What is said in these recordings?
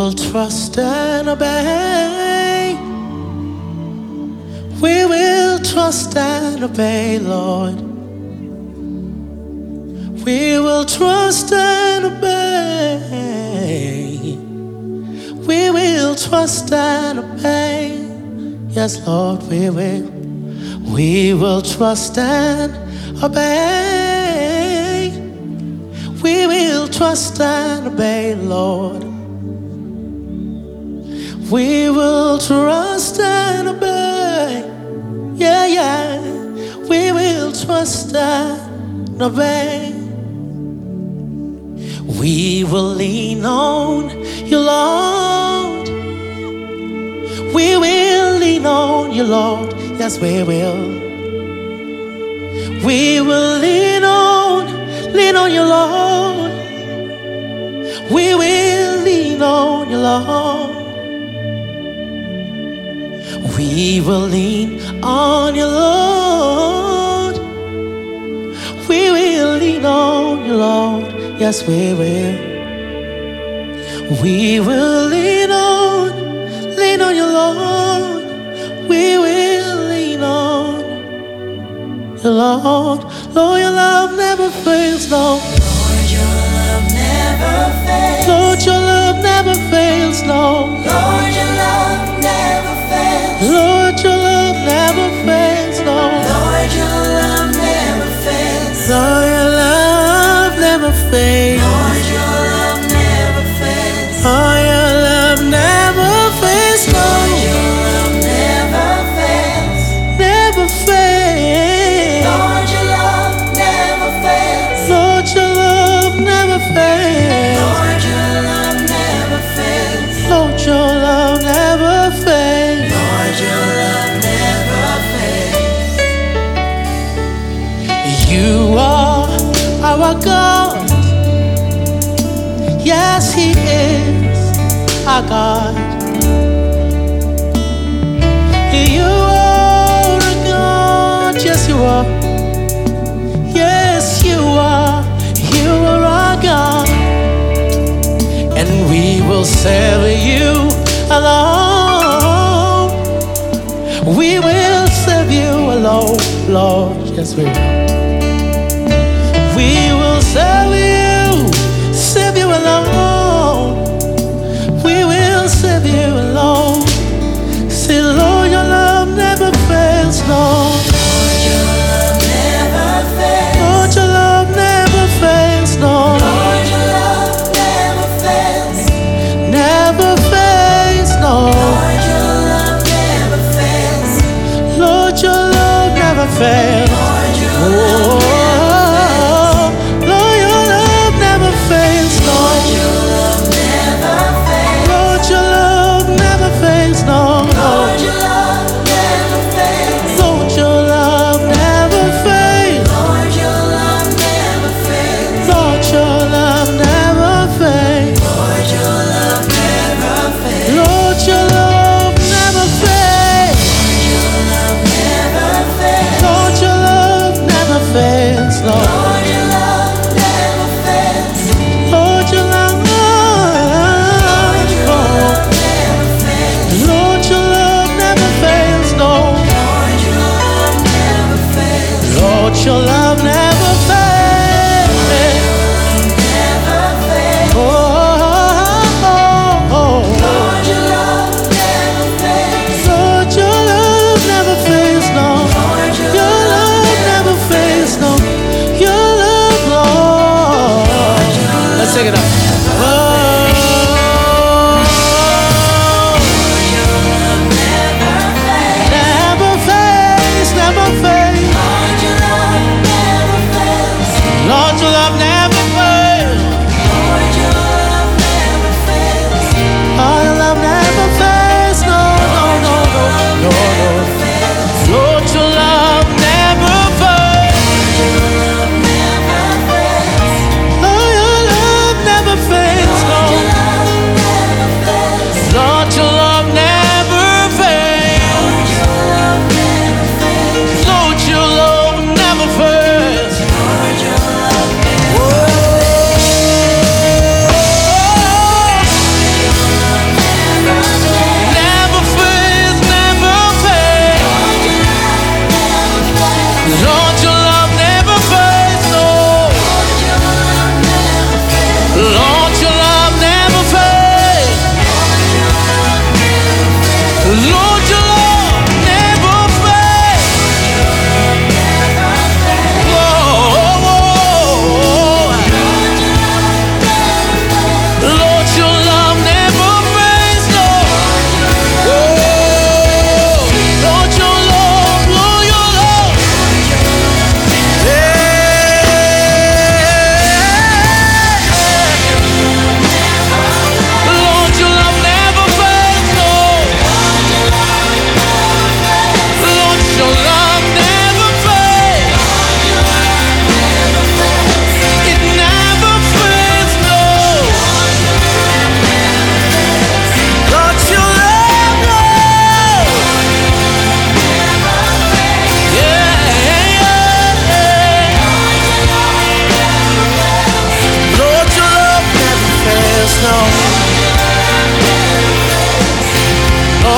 will trust and obey. We will trust and obey, Lord. We will trust and obey. We will trust and obey. Yes, Lord, we will. We will trust and obey. We will trust and obey, Lord. We will trust and obey. Yeah, yeah. We will trust and obey. We will lean on you, Lord. We will lean on you, Lord. Yes, we will. We will lean on you, Lord. We will lean on you, Lord. We will lean on you, Lord. We will lean on you, Lord. Yes, we will. We will lean on you, Lord. We will lean on you, Lord. Lord, your love never fails, no. Lord, your love never fails. Lord, your love never fails, no. Lord, your love never fails. Lord, your love never fails, no. Lord, your love never fails. Lord, your love never fails. Lord, your love never fails. Lord, your love never fails, no. Lord, your love never fails. Never fails. Lord, your love never fails. Lord, your love never fails. Lord, your love never fails. Lord, your love never fails. Lord, your love never fails. You are our God. Yes, He is our God. You are a God. Yes, you are. Yes, you are. You are our God. And we will serve you alone. We will serve you alone, Lord. Yes, we will. We will serve you alone. We will serve you alone. Say, Lord, your love never fails, no. Lord, your love never fails. Lord, your love never fails, no. Lord, your love never fails. Never fails, no. Lord, your love never fails. Lord, your love never fails. Lord, your Oh, Lord, your love never fails, Lord. your love never fails. Lord, your love never fails, no. Lord, your love never fails. Lord, your love never fails. Lord, your love never fails. Lord, your love never fails. Lord, your love never fails. Lord, your love never fails. Your love never fails. Lord, your love never fails.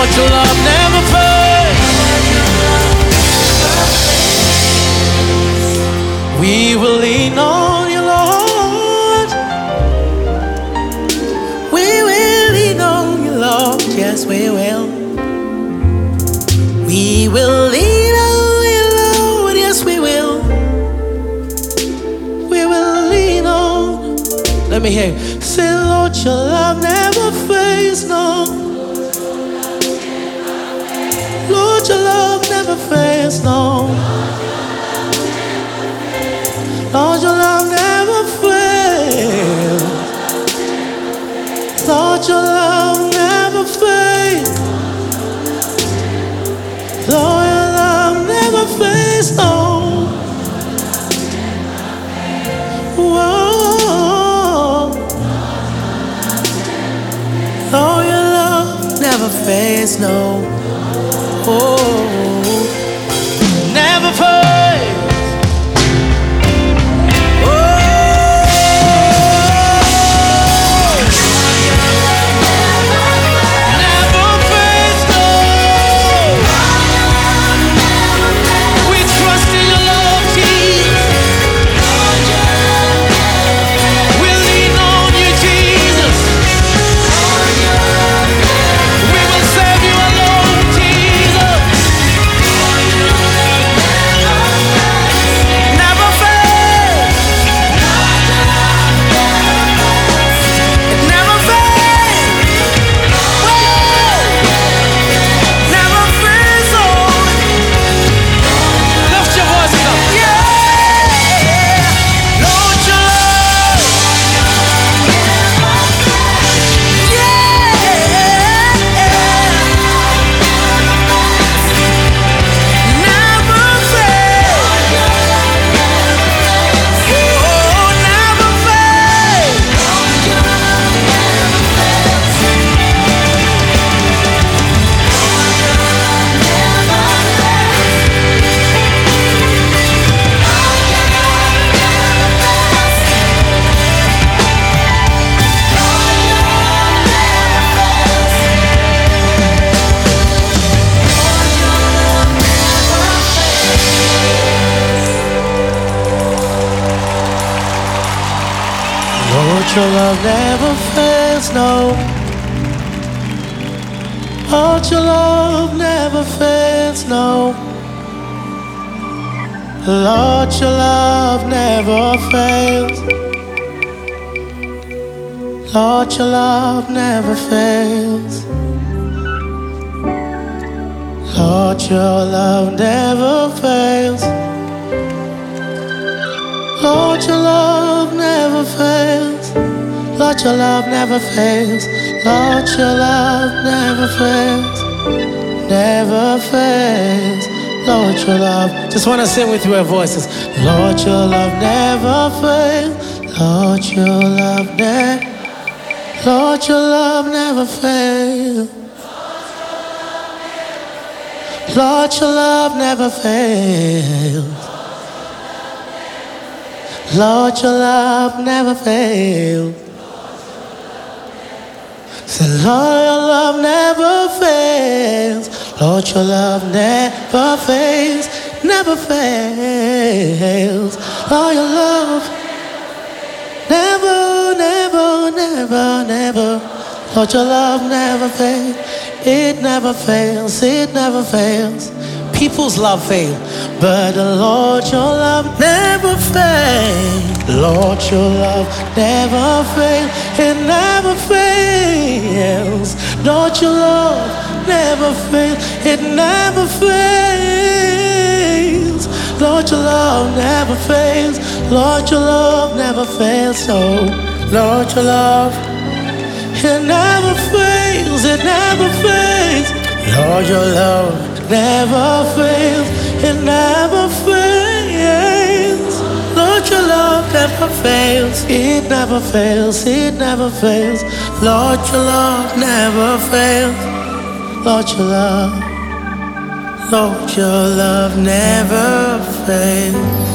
Lord, your love never fails. We will lean on you, Lord. We will lean on you, Lord. Yes, we will. We will lean on you, Lord. Yes, we will. We will lean on. Let me hear you. Say, Lord, your love never fails, no. Lord, your love never fails, no. Lord, your love never fails. Lord, your love never fails. Lord, your love never fails, no. Whoa. Lord, your love never fails, no. Oh, never fails. Your love never fails, no. Lord, your love never fails, no. Lord, your love never fails. Lord, your love never fails. Lord, your love never fails. Lord, your love never fails. Lord, your love never fails. Lord, your love never fails. Never fails. Lord, your love. Just want to sing with your voices. Lord, your love never fails. Lord, your love never. Lord, your love never fails. Lord, your love never fails. Lord, your love never fails. Say, Lord, your love never fails. Lord, your love never fails. Never fails. Lord, your love never, never, never, never. Lord, your love never fails. It never fails. It never fails. People's love fail, but the Lord, your love never fails. Lord, your love never fails. It never fails. Lord, your love never fails. It never fails. Lord, your love never fails. Lord, your love never fails. Oh, Lord, your love, it never fails. It never fails. Lord, your love never fails, it never fails. Lord, your love never fails, it never fails, it never fails. Lord, your love never fails. Lord, your love, Lord, your love never fails.